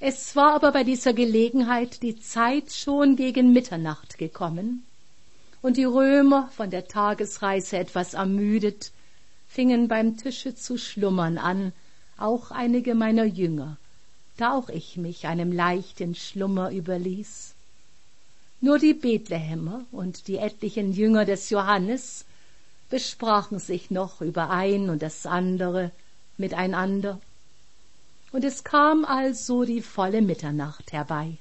Es war aber bei dieser Gelegenheit die Zeit schon gegen Mitternacht gekommen, und die Römer, von der Tagesreise etwas ermüdet, fingen beim Tische zu schlummern an, auch einige meiner Jünger, da auch ich mich einem leichten Schlummer überließ. Nur die Bethlehemer und die etlichen Jünger des Johannes besprachen sich noch über ein und das andere miteinander. Und es kam also die volle Mitternacht herbei.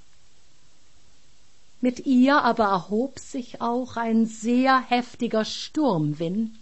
Mit ihr aber erhob sich auch ein sehr heftiger Sturmwind,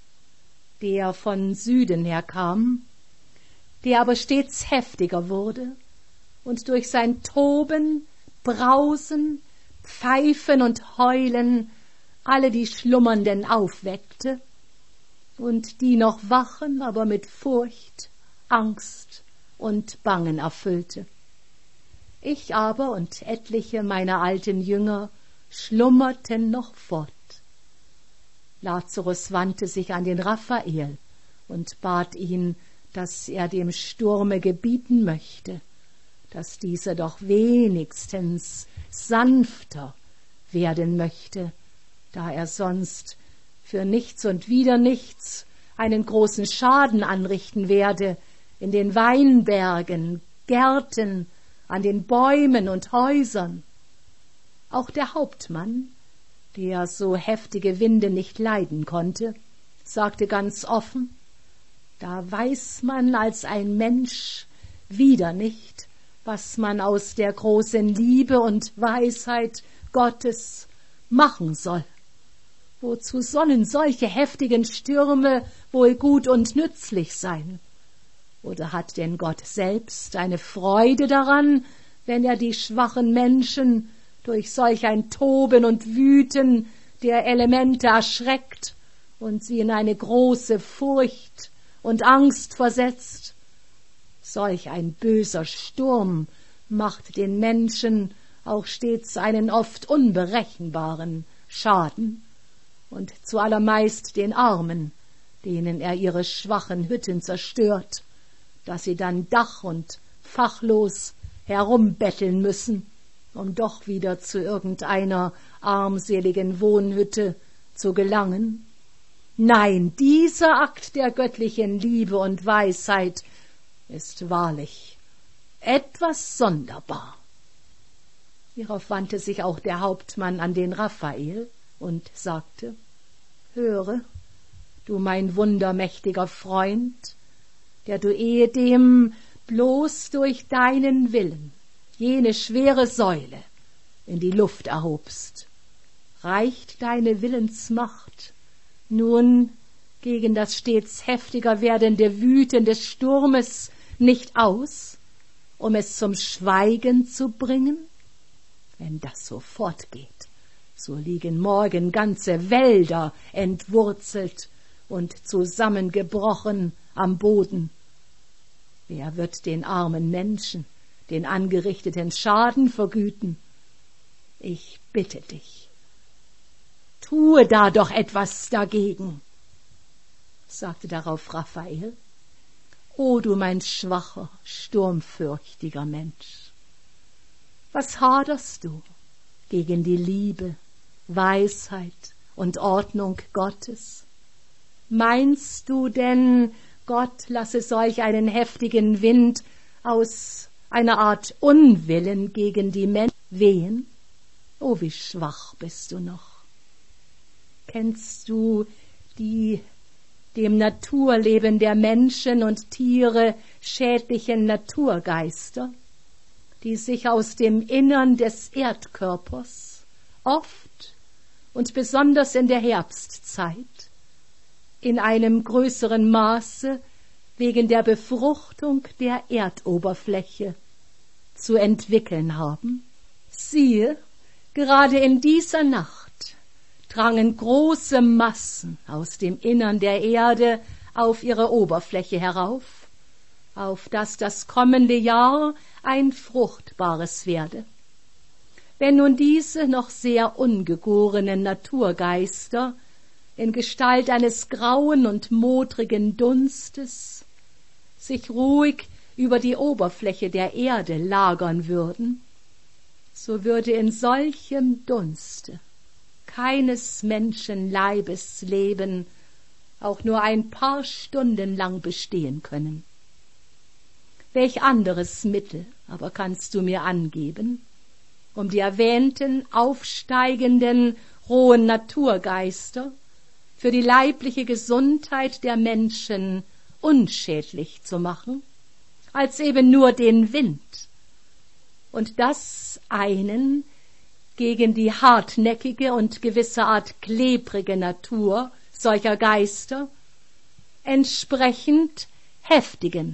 der von Süden her kam, der aber stets heftiger wurde und durch sein Toben, Brausen, Pfeifen und Heulen alle die Schlummernden aufweckte und die noch wachen, aber mit Furcht, Angst und Bangen erfüllte. Ich aber und etliche meiner alten Jünger schlummerten noch fort. Lazarus wandte sich an den Raphael und bat ihn, dass er dem Sturme gebieten möchte, dass dieser doch wenigstens sanfter werden möchte, da er sonst für nichts und wieder nichts einen großen Schaden anrichten werde in den Weinbergen, Gärten, an den Bäumen und Häusern. Auch der Hauptmann, der so heftige Winde nicht leiden konnte, sagte ganz offen, da weiß man als ein Mensch wieder nicht, was man aus der großen Liebe und Weisheit Gottes machen soll. Wozu sollen solche heftigen Stürme wohl gut und nützlich sein? Oder hat denn Gott selbst eine Freude daran, wenn er die schwachen Menschen durch solch ein Toben und Wüten der Elemente erschreckt und sie in eine große Furcht und Angst versetzt? Solch ein böser Sturm macht den Menschen auch stets einen oft unberechenbaren Schaden und zuallermeist den Armen, denen er ihre schwachen Hütten zerstört, dass sie dann dach- und fachlos herumbetteln müssen, um doch wieder zu irgendeiner armseligen Wohnhütte zu gelangen. Nein, dieser Akt der göttlichen Liebe und Weisheit ist wahrlich etwas sonderbar. Hierauf wandte sich auch der Hauptmann an den Raphael und sagte, höre, du mein wundermächtiger Freund, der du ehedem bloß durch deinen Willen jene schwere Säule in die Luft erhobst. Reicht deine Willensmacht nun gegen das stets heftiger werdende Wüten des Sturmes nicht aus, um es zum Schweigen zu bringen? Wenn das so fortgeht, so liegen morgen ganze Wälder entwurzelt und zusammengebrochen am Boden. Wer wird den armen Menschen den angerichteten Schaden vergüten? Ich bitte dich, tue da doch etwas dagegen, sagte darauf Raphael. O du mein schwacher, sturmfürchtiger Mensch, was haderst du gegen die Liebe, Weisheit und Ordnung Gottes? Meinst du denn, Gott lasse solch einen heftigen Wind aus einer Art Unwillen gegen die Menschen wehen? Oh, wie schwach bist du noch. Kennst du die dem Naturleben der Menschen und Tiere schädlichen Naturgeister, die sich aus dem Innern des Erdkörpers oft und besonders in der Herbstzeit in einem größeren Maße wegen der Befruchtung der Erdoberfläche zu entwickeln haben? Siehe, gerade in dieser Nacht drangen große Massen aus dem Innern der Erde auf ihre Oberfläche herauf, auf dass das kommende Jahr ein fruchtbares werde. Wenn nun diese noch sehr ungegorenen Naturgeister in Gestalt eines grauen und modrigen Dunstes sich ruhig über die Oberfläche der Erde lagern würden, so würde in solchem Dunste keines Menschenleibes Leben auch nur ein paar Stunden lang bestehen können. Welch anderes Mittel aber kannst du mir angeben, um die erwähnten aufsteigenden, rohen Naturgeister für die leibliche Gesundheit der Menschen unschädlich zu machen, als eben nur den Wind, und das einen gegen die hartnäckige und gewisserart klebrige Natur solcher Geister entsprechend heftigen.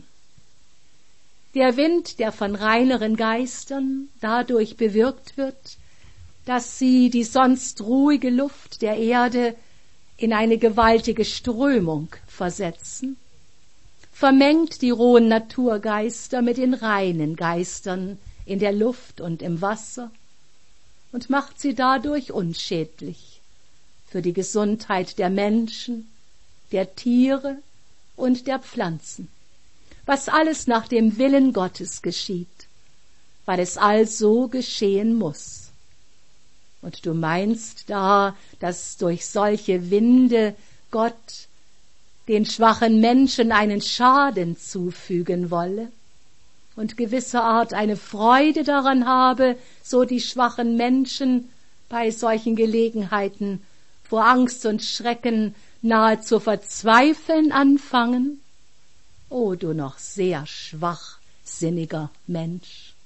Der Wind, der von reineren Geistern dadurch bewirkt wird, dass sie die sonst ruhige Luft der Erde in eine gewaltige Strömung versetzen, vermengt die rohen Naturgeister mit den reinen Geistern in der Luft und im Wasser und macht sie dadurch unschädlich für die Gesundheit der Menschen, der Tiere und der Pflanzen, was alles nach dem Willen Gottes geschieht, weil es also geschehen muss. Und du meinst da, dass durch solche Winde Gott den schwachen Menschen einen Schaden zufügen wolle und gewisserart eine Freude daran habe, so die schwachen Menschen bei solchen Gelegenheiten vor Angst und Schrecken nahe zu verzweifeln anfangen? O du noch sehr schwachsinniger Mensch!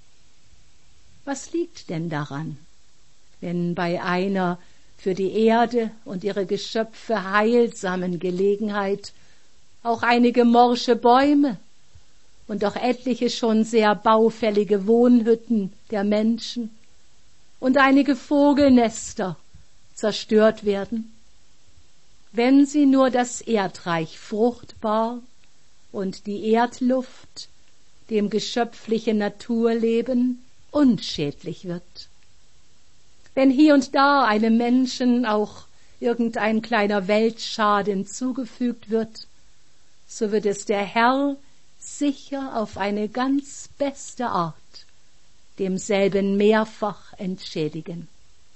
Was liegt denn daran, wenn bei einer für die Erde und ihre Geschöpfe heilsamen Gelegenheit auch einige morsche Bäume und auch etliche schon sehr baufällige Wohnhütten der Menschen und einige Vogelnester zerstört werden, wenn sie nur das Erdreich fruchtbar und die Erdluft dem geschöpflichen Naturleben unschädlich wird. Wenn hier und da einem Menschen auch irgendein kleiner Weltschaden zugefügt wird, so wird es der Herr sicher auf eine ganz beste Art demselben mehrfach entschädigen.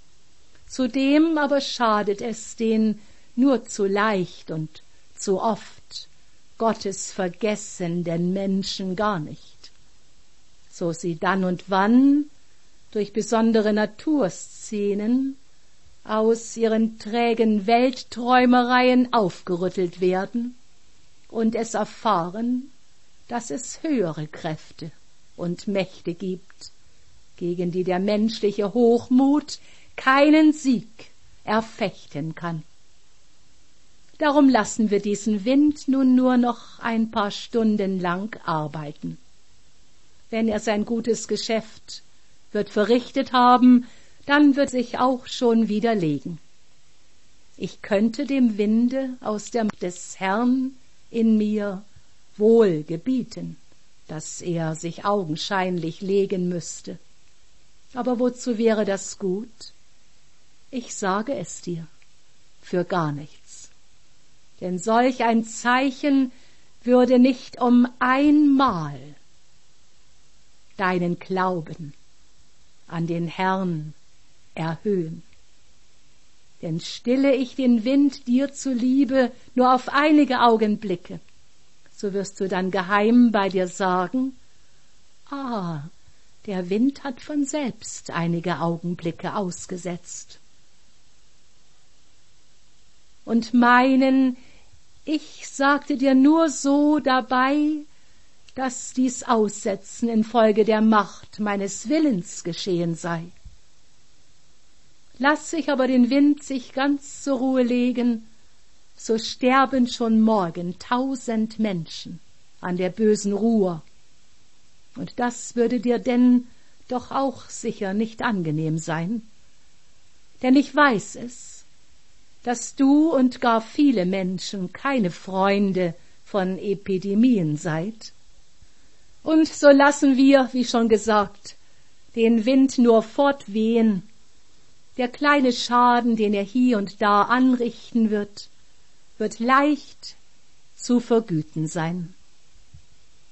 Zudem aber schadet es den nur zu leicht und zu oft Gottes vergessenden Menschen gar nicht, so sie dann und wann durch besondere Naturszenen aus ihren trägen Weltträumereien aufgerüttelt werden und es erfahren, dass es höhere Kräfte und Mächte gibt, gegen die der menschliche Hochmut keinen Sieg erfechten kann. Darum lassen wir diesen Wind nun nur noch ein paar Stunden lang arbeiten. Wenn er sein gutes Geschäft wird verrichtet haben, dann wird sich auch schon wieder legen. Ich könnte dem Winde aus der Macht des Herrn in mir wohl gebieten, dass er sich augenscheinlich legen müsste. Aber wozu wäre das gut? Ich sage es dir, für gar nichts. Denn solch ein Zeichen würde nicht um einmal deinen Glauben an den Herrn erhöhen. Denn stille ich den Wind dir zuliebe nur auf einige Augenblicke, so wirst du dann geheim bei dir sagen, der Wind hat von selbst einige Augenblicke ausgesetzt. Und meinen, ich sagte dir nur so dabei, dass dies Aussetzen infolge der Macht meines Willens geschehen sei. Lass ich aber den Wind sich ganz zur Ruhe legen, so sterben schon morgen 1000 Menschen an der bösen Ruhr. Und das würde dir denn doch auch sicher nicht angenehm sein. Denn ich weiß es, dass du und gar viele Menschen keine Freunde von Epidemien seid. Und so lassen wir, wie schon gesagt, den Wind nur fortwehen. Der kleine Schaden, den er hier und da anrichten wird leicht zu vergüten sein.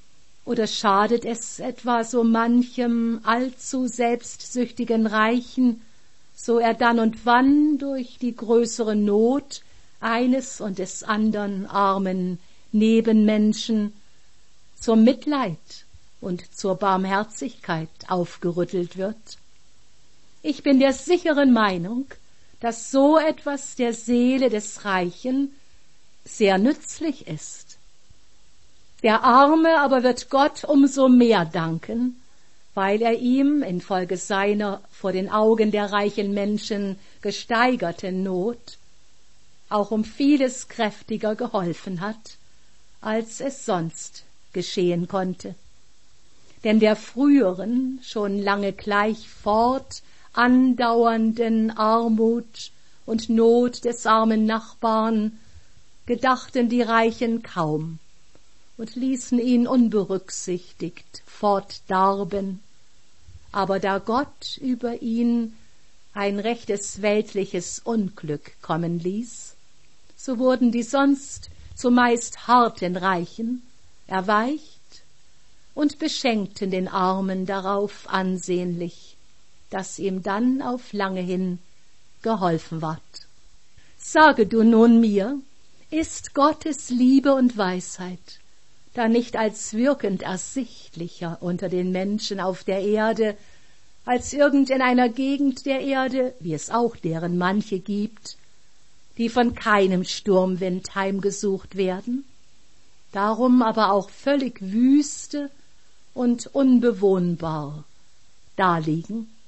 Oder schadet es etwa so manchem allzu selbstsüchtigen Reichen, so er dann und wann durch die größere Not eines und des andern armen Nebenmenschen zum Mitleid und zur Barmherzigkeit aufgerüttelt wird? Ich bin der sicheren Meinung, dass so etwas der Seele des Reichen sehr nützlich ist. Der Arme aber wird Gott umso mehr danken, weil er ihm infolge seiner vor den Augen der reichen Menschen gesteigerten Not auch um vieles kräftiger geholfen hat, als es sonst geschehen konnte. Denn der früheren, schon lange gleich fort andauernden Armut und Not des armen Nachbarn gedachten die Reichen kaum und ließen ihn unberücksichtigt fortdarben. Aber da Gott über ihn ein rechtes weltliches Unglück kommen ließ, so wurden die sonst zumeist harten Reichen erweicht und beschenkten den Armen darauf ansehnlich, dass ihm dann auf lange hin geholfen ward. Sage du nun mir, ist Gottes Liebe und Weisheit da nicht als wirkend ersichtlicher unter den Menschen auf der Erde, als irgend in einer Gegend der Erde, wie es auch deren manche gibt, die von keinem Sturmwind heimgesucht werden, darum aber auch völlig wüste und unbewohnbar daliegen?